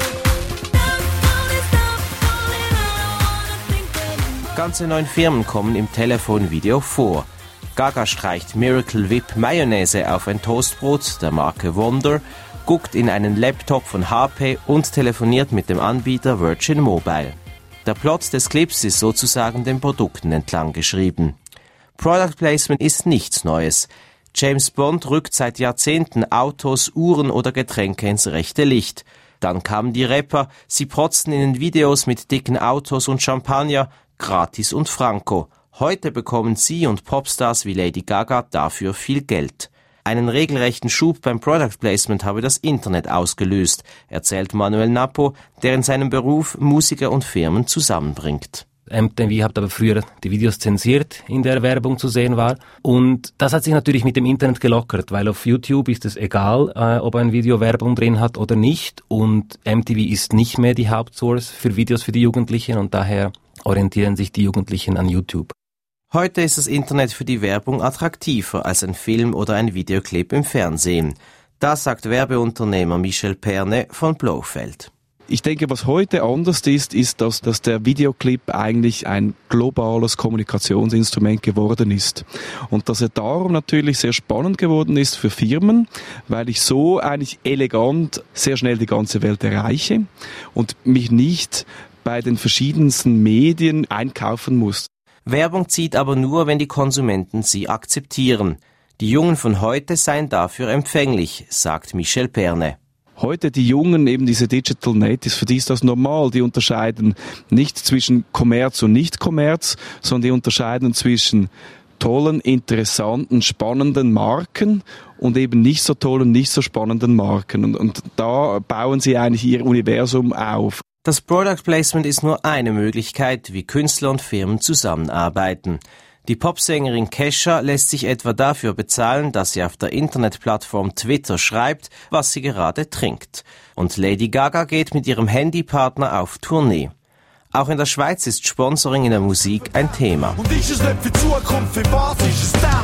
Ganze neun Firmen kommen im Telephone-Video vor. Gaga streicht Miracle Whip Mayonnaise auf ein Toastbrot der Marke Wonder, guckt in einen Laptop von H P und telefoniert mit dem Anbieter Virgin Mobile. Der Plot des Clips ist sozusagen den Produkten entlang geschrieben. Product Placement ist nichts Neues. James Bond rückt seit Jahrzehnten Autos, Uhren oder Getränke ins rechte Licht. Dann kamen die Rapper, sie protzten in den Videos mit dicken Autos und Champagner, gratis und franco. Heute bekommen sie und Popstars wie Lady Gaga dafür viel Geld. Einen regelrechten Schub beim Product Placement habe das Internet ausgelöst, erzählt Manuel Napo, der in seinem Beruf Musiker und Firmen zusammenbringt. M T V hat aber früher die Videos zensiert, in der Werbung zu sehen war. Und das hat sich natürlich mit dem Internet gelockert, weil auf YouTube ist es egal, äh, ob ein Video Werbung drin hat oder nicht. Und M T V ist nicht mehr die Hauptsource für Videos für die Jugendlichen und daher orientieren sich die Jugendlichen an YouTube. Heute ist das Internet für die Werbung attraktiver als ein Film oder ein Videoclip im Fernsehen. Das sagt Werbeunternehmer Michel Perne von Blofeld. Ich denke, was heute anders ist, ist, dass, dass der Videoclip eigentlich ein globales Kommunikationsinstrument geworden ist. Und dass er darum natürlich sehr spannend geworden ist für Firmen, weil ich so eigentlich elegant sehr schnell die ganze Welt erreiche und mich nicht bei den verschiedensten Medien einkaufen muss. Werbung zieht aber nur, wenn die Konsumenten sie akzeptieren. Die Jungen von heute seien dafür empfänglich, sagt Michel Perne. Heute die Jungen, eben diese Digital Natives, für die ist das normal. Die unterscheiden nicht zwischen Kommerz und Nicht-Kommerz, sondern die unterscheiden zwischen tollen, interessanten, spannenden Marken und eben nicht so tollen, nicht so spannenden Marken. Und, und da bauen sie eigentlich ihr Universum auf. Das Product Placement ist nur eine Möglichkeit, wie Künstler und Firmen zusammenarbeiten. Die Popsängerin Kesha lässt sich etwa dafür bezahlen, dass sie auf der Internetplattform Twitter schreibt, was sie gerade trinkt. Und Lady Gaga geht mit ihrem Handypartner auf Tournee. Auch in der Schweiz ist Sponsoring in der Musik ein Thema. Und ist es nicht für Zukunft, für was ist es dann?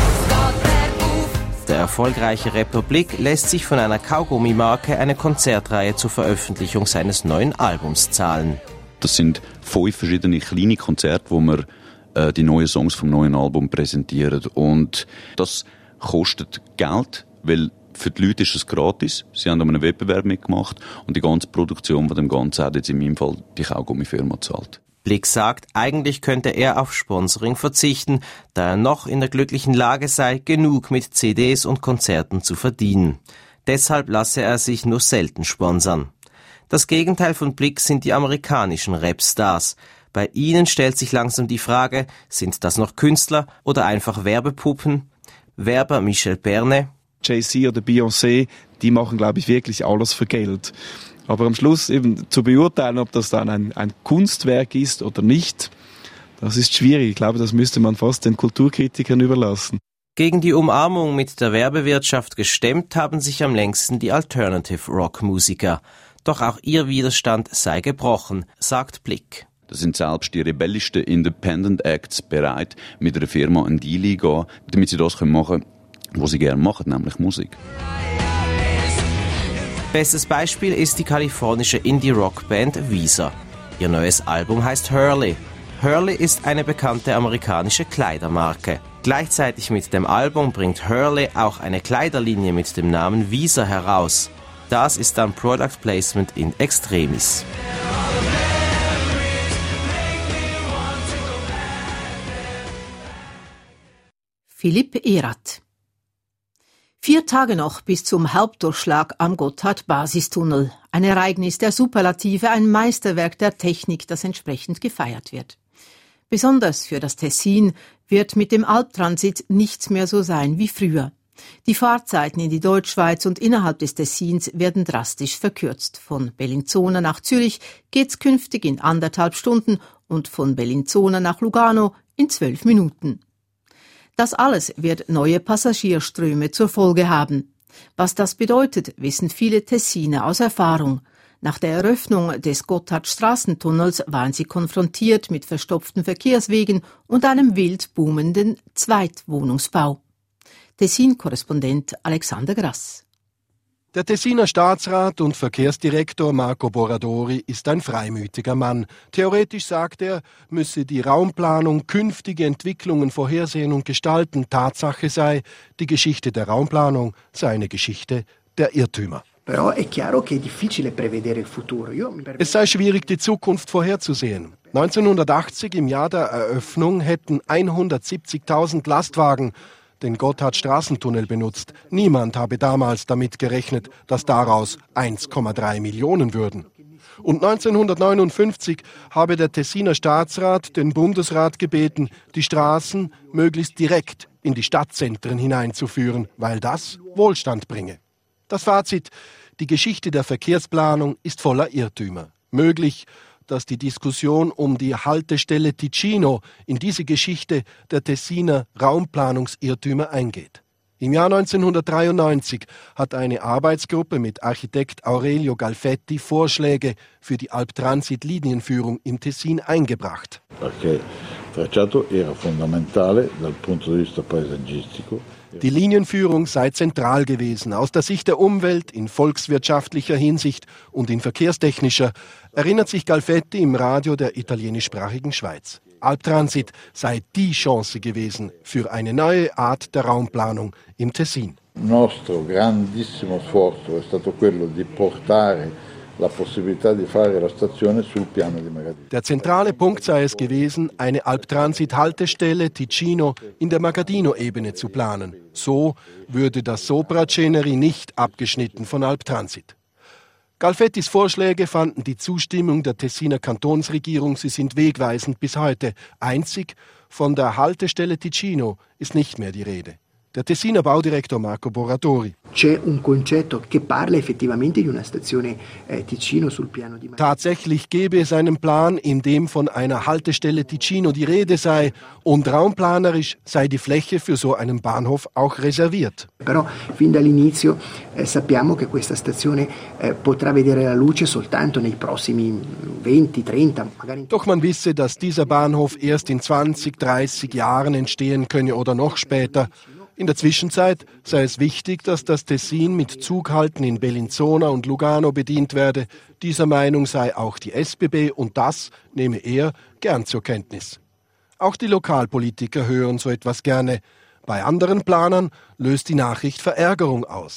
Der erfolgreiche Rapper Blick lässt sich von einer Kaugummimarke eine Konzertreihe zur Veröffentlichung seines neuen Albums zahlen. Das sind fünf verschiedene kleine Konzerte, wo wir äh, die neuen Songs vom neuen Album präsentieren. Und das kostet Geld, weil für die Leute ist es gratis. Sie haben an einem Wettbewerb mitgemacht und die ganze Produktion von dem Ganzen hat jetzt in meinem Fall die Kaugummifirma gezahlt. Blick sagt, eigentlich könnte er auf Sponsoring verzichten, da er noch in der glücklichen Lage sei, genug mit C Ds und Konzerten zu verdienen. Deshalb lasse er sich nur selten sponsern. Das Gegenteil von Blick sind die amerikanischen Rapstars. Bei ihnen stellt sich langsam die Frage, sind das noch Künstler oder einfach Werbepuppen? Werber Michel Bernet. Jay-Z oder Beyoncé, die machen, glaube ich, wirklich alles für Geld. Aber am Schluss eben zu beurteilen, ob das dann ein, ein Kunstwerk ist oder nicht, das ist schwierig. Ich glaube, das müsste man fast den Kulturkritikern überlassen. Gegen die Umarmung mit der Werbewirtschaft gestemmt haben sich am längsten die Alternative-Rock-Musiker. Doch auch ihr Widerstand sei gebrochen, sagt Blick. Da sind selbst die rebellischsten Independent Acts bereit, mit einer Firma einen Deal eingehen, damit sie das machen können, was sie gerne machen, nämlich Musik. Bestes Beispiel ist die kalifornische Indie-Rock-Band Weezer. Ihr neues Album heißt Hurley. Hurley ist eine bekannte amerikanische Kleidermarke. Gleichzeitig mit dem Album bringt Hurley auch eine Kleiderlinie mit dem Namen Weezer heraus. Das ist dann Product Placement in extremis. Philipp Erath. Vier Tage noch bis zum Hauptdurchschlag am Gotthard-Basistunnel. Ein Ereignis der Superlative, ein Meisterwerk der Technik, das entsprechend gefeiert wird. Besonders für das Tessin wird mit dem Alptransit nichts mehr so sein wie früher. Die Fahrzeiten in die Deutschschweiz und innerhalb des Tessins werden drastisch verkürzt. Von Bellinzona nach Zürich geht's künftig in anderthalb Stunden und von Bellinzona nach Lugano in zwölf Minuten. Das alles wird neue Passagierströme zur Folge haben. Was das bedeutet, wissen viele Tessiner aus Erfahrung. Nach der Eröffnung des Gotthardstraßentunnels waren sie konfrontiert mit verstopften Verkehrswegen und einem wild boomenden Zweitwohnungsbau. Tessin-Korrespondent Alexander Grass. Der Tessiner Staatsrat und Verkehrsdirektor Marco Boradori ist ein freimütiger Mann. Theoretisch, sagt er, müsse die Raumplanung künftige Entwicklungen vorhersehen und gestalten. Tatsache sei, die Geschichte der Raumplanung sei eine Geschichte der Irrtümer. Es sei schwierig, die Zukunft vorherzusehen. neunzehnhundertachtzig, im Jahr der Eröffnung, hätten hundertsiebzigtausend Lastwagen den Gotthardstraßentunnel benutzt. Niemand habe damals damit gerechnet, dass daraus eins Komma drei Millionen würden. Und neunzehnhundertneunundfünfzig habe der Tessiner Staatsrat den Bundesrat gebeten, die Straßen möglichst direkt in die Stadtzentren hineinzuführen, weil das Wohlstand bringe. Das Fazit: Die Geschichte der Verkehrsplanung ist voller Irrtümer. Möglich, dass die Diskussion um die Haltestelle Ticino in diese Geschichte der Tessiner Raumplanungsirrtümer eingeht. Im Jahr neunzehnhundertdreiundneunzig hat eine Arbeitsgruppe mit Architekt Aurelio Galfetti Vorschläge für die Alptransit-Linienführung im Tessin eingebracht. Perché tracciato era fondamentale dal punto di vista paesaggistico. Die Linienführung sei zentral gewesen, aus der Sicht der Umwelt, in volkswirtschaftlicher Hinsicht und in verkehrstechnischer, erinnert sich Galfetti im Radio der italienischsprachigen Schweiz. Alptransit sei die Chance gewesen für eine neue Art der Raumplanung im Tessin. Nostro grandissimo sforzo è stato quello di portare la possibilità di fare la stazione sul piano di Magadino. Der zentrale Punkt sei es gewesen, eine Alptransit-Haltestelle Ticino in der Magadino-Ebene zu planen. So würde das Sopra-Ceneri nicht abgeschnitten von Alptransit. Galfettis Vorschläge fanden die Zustimmung der Tessiner Kantonsregierung, sie sind wegweisend bis heute. Einzig von der Haltestelle Ticino ist nicht mehr die Rede. Der Tessiner Baudirektor Marco Boradori. C'è un concetto che parla effettivamente di una stazione eh, Ticino sul piano di Magadino. Tatsächlich gäbe es einen Plan, in dem von einer Haltestelle Ticino die Rede sei, und raumplanerisch sei die Fläche für so einen Bahnhof auch reserviert. Però fin dall'inizio eh, sappiamo che questa stazione eh, potrà vedere la luce soltanto nei prossimi venti, trenta, magari. Doch man wisse, dass dieser Bahnhof erst in zwanzig, dreißig Jahren entstehen könne oder noch später. In der Zwischenzeit sei es wichtig, dass das Tessin mit Zughalten in Bellinzona und Lugano bedient werde. Dieser Meinung sei auch die S B B und das nehme er gern zur Kenntnis. Auch die Lokalpolitiker hören so etwas gerne. Bei anderen Planern löst die Nachricht Verärgerung aus.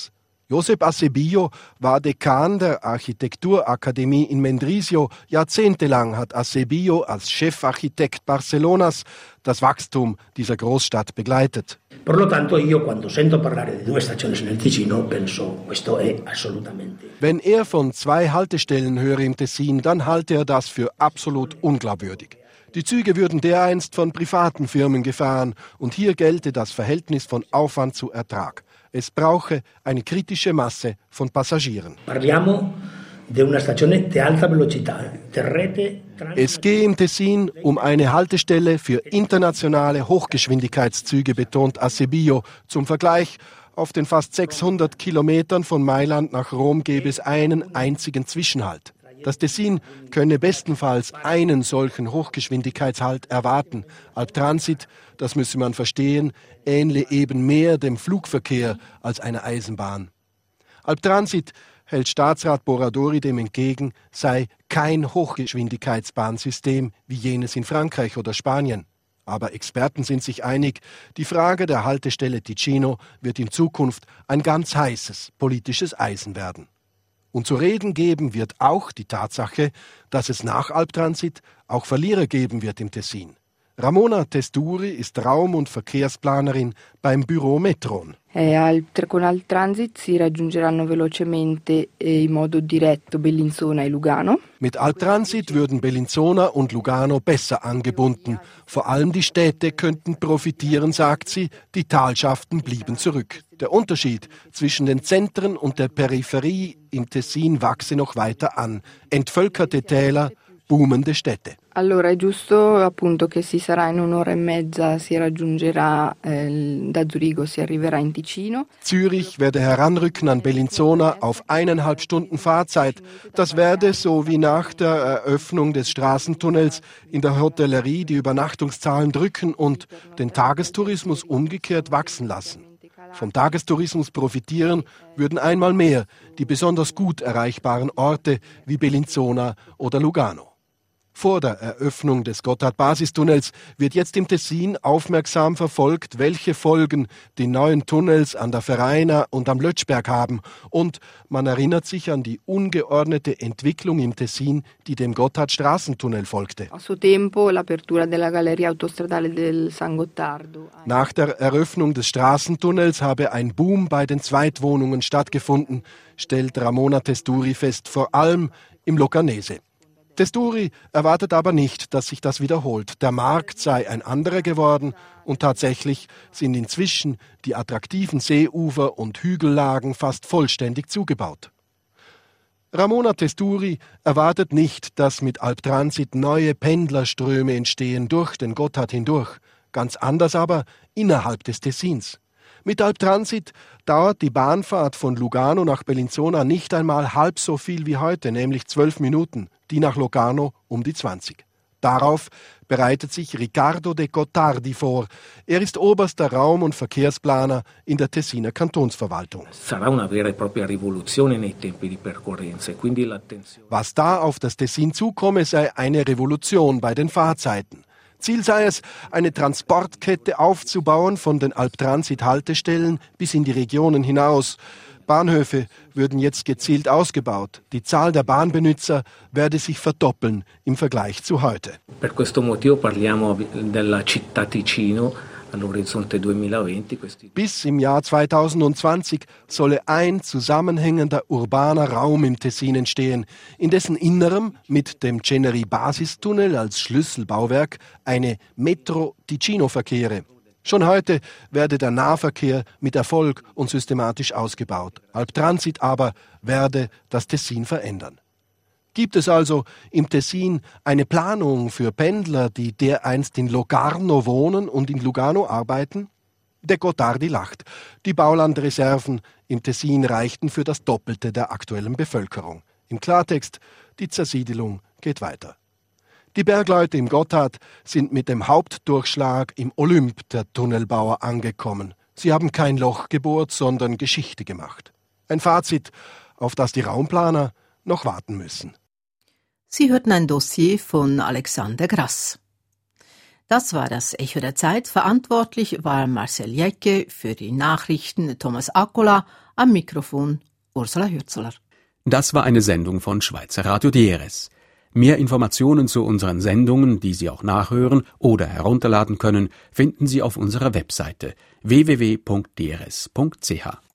Josep Acebillo war Dekan der Architekturakademie in Mendrisio. Jahrzehntelang hat Acebillo als Chefarchitekt Barcelonas das Wachstum dieser Großstadt begleitet. Por lo tanto, io quando sento parlare di due stazioni nel Ticino penso questo è assolutamente. Wenn er von zwei Haltestellen höre im Tessin, dann halte er das für absolut unglaubwürdig. Die Züge würden dereinst von privaten Firmen gefahren und hier gelte das Verhältnis von Aufwand zu Ertrag. Es brauche eine kritische Masse von Passagieren. Parliamo di una stazione di alta velocità, di rete. Es gehe im Tessin um eine Haltestelle für internationale Hochgeschwindigkeitszüge, betont Acebillo. Zum Vergleich, auf den fast sechshundert Kilometern von Mailand nach Rom gäbe es einen einzigen Zwischenhalt. Das Tessin könne bestenfalls einen solchen Hochgeschwindigkeitshalt erwarten. Alptransit, das müsse man verstehen, ähnle eben mehr dem Flugverkehr als einer Eisenbahn. Alptransit, hält Staatsrat Boradori dem entgegen, sei kein Hochgeschwindigkeitsbahnsystem wie jenes in Frankreich oder Spanien. Aber Experten sind sich einig, die Frage der Haltestelle Ticino wird in Zukunft ein ganz heißes politisches Eisen werden. Und zu reden geben wird auch die Tatsache, dass es nach Alptransit auch Verlierer geben wird im Tessin. Ramona Testuri ist Raum- und Verkehrsplanerin beim Büro Metron. Con Alptransit si raggiungeranno velocemente e in modo diretto Bellinzona e Lugano. Mit Alptransit würden Bellinzona und Lugano besser angebunden. Vor allem die Städte könnten profitieren, sagt sie, die Talschaften blieben zurück. Der Unterschied zwischen den Zentren und der Peripherie im Tessin wachse noch weiter an. Entvölkerte Täler, boomende Städte. Allora è giusto appunto che si sarà in un'ora e mezza, si raggiungerà eh, da Zurigo, si arriverà in Ticino. Zürich werde heranrücken an Bellinzona auf eineinhalb Stunden Fahrzeit. Das werde, so wie nach der Eröffnung des Straßentunnels in der Hotellerie, die Übernachtungszahlen drücken und den Tagestourismus umgekehrt wachsen lassen. Vom Tagestourismus profitieren würden einmal mehr die besonders gut erreichbaren Orte wie Bellinzona oder Lugano. Vor der Eröffnung des Gotthard-Basistunnels wird jetzt im Tessin aufmerksam verfolgt, welche Folgen die neuen Tunnels an der Vereina und am Lötschberg haben. Und man erinnert sich an die ungeordnete Entwicklung im Tessin, die dem Gotthard-Straßentunnel folgte. Nach der Eröffnung des Straßentunnels habe ein Boom bei den Zweitwohnungen stattgefunden, stellt Ramona Testuri fest, vor allem im Locarnese. Testuri erwartet aber nicht, dass sich das wiederholt. Der Markt sei ein anderer geworden und tatsächlich sind inzwischen die attraktiven Seeufer und Hügellagen fast vollständig zugebaut. Ramona Testuri erwartet nicht, dass mit Alptransit neue Pendlerströme entstehen durch den Gotthard hindurch. Ganz anders aber innerhalb des Tessins. Mit Alptransit dauert die Bahnfahrt von Lugano nach Bellinzona nicht einmal halb so viel wie heute, nämlich zwölf Minuten, die nach Lugano um die zwanzig. Darauf bereitet sich Riccardo de Gottardi vor. Er ist oberster Raum- und Verkehrsplaner in der Tessiner Kantonsverwaltung. Was da auf das Tessin zukomme, sei eine Revolution bei den Fahrzeiten. Ziel sei es, eine Transportkette aufzubauen von den Alptransit-Haltestellen bis in die Regionen hinaus. Bahnhöfe würden jetzt gezielt ausgebaut. Die Zahl der Bahnbenutzer werde sich verdoppeln im Vergleich zu heute. Per questo motivo parliamo della città Ticino all'orizzonte duemilaventi. Bis im Jahr zweitausendzwanzig solle ein zusammenhängender urbaner Raum im Tessin entstehen, in dessen Innerem mit dem Ceneri-Basistunnel als Schlüsselbauwerk eine Metro Ticino verkehre. Schon heute werde der Nahverkehr mit Erfolg und systematisch ausgebaut. Alptransit aber werde das Tessin verändern. Gibt es also im Tessin eine Planung für Pendler, die dereinst in Locarno wohnen und in Lugano arbeiten? De Gottardi lacht. Die Baulandreserven im Tessin reichten für das Doppelte der aktuellen Bevölkerung. Im Klartext, die Zersiedelung geht weiter. Die Bergleute im Gotthard sind mit dem Hauptdurchschlag im Olymp der Tunnelbauer angekommen. Sie haben kein Loch gebohrt, sondern Geschichte gemacht. Ein Fazit, auf das die Raumplaner noch warten müssen. Sie hörten ein Dossier von Alexander Grass. Das war das Echo der Zeit. Verantwortlich war Marcel Jecke, für die Nachrichten Thomas Akkola, am Mikrofon Ursula Hürzeler. Das war eine Sendung von Schweizer Radio D R S. Mehr Informationen zu unseren Sendungen, die Sie auch nachhören oder herunterladen können, finden Sie auf unserer Webseite w w w punkt d r s punkt c h.